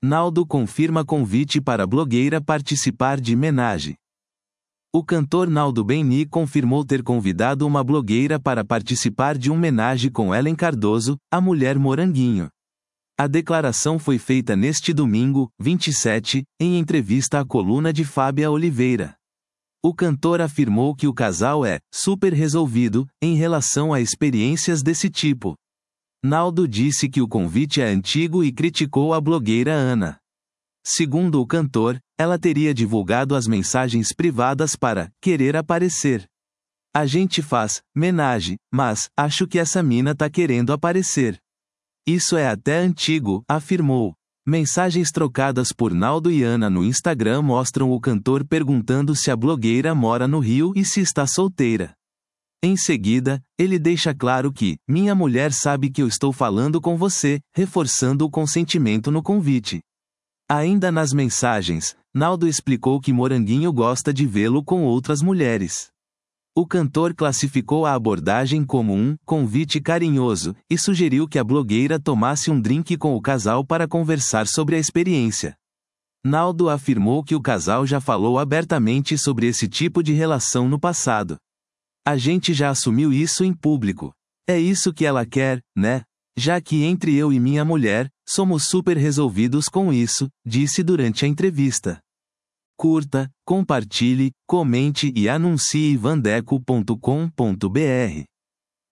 Naldo confirma convite para blogueira participar de homenagem. O cantor Naldo Beni confirmou ter convidado uma blogueira para participar de uma homenagem com Ellen Cardoso, a mulher Moranguinho. A declaração foi feita neste domingo, 27, em entrevista à coluna de Fábia Oliveira. O cantor afirmou que o casal é super resolvido em relação a experiências desse tipo. Naldo disse que o convite é antigo e criticou a blogueira Ana. Segundo o cantor, ela teria divulgado as mensagens privadas para querer aparecer. A gente faz homenagem, mas acho que essa mina tá querendo aparecer. Isso é até antigo, afirmou. Mensagens trocadas por Naldo e Ana no Instagram mostram o cantor perguntando se a blogueira mora no Rio e se está solteira. Em seguida, ele deixa claro que minha mulher sabe que eu estou falando com você, reforçando o consentimento no convite. Ainda nas mensagens, Naldo explicou que Moranguinho gosta de vê-lo com outras mulheres. O cantor classificou a abordagem como um convite carinhoso e sugeriu que a blogueira tomasse um drink com o casal para conversar sobre a experiência. Naldo afirmou que o casal já falou abertamente sobre esse tipo de relação no passado. A gente já assumiu isso em público. É isso que ela quer, né? Já que entre eu e minha mulher, somos super resolvidos com isso, disse durante a entrevista. Curta, compartilhe, comente e anuncie vandeco.com.br.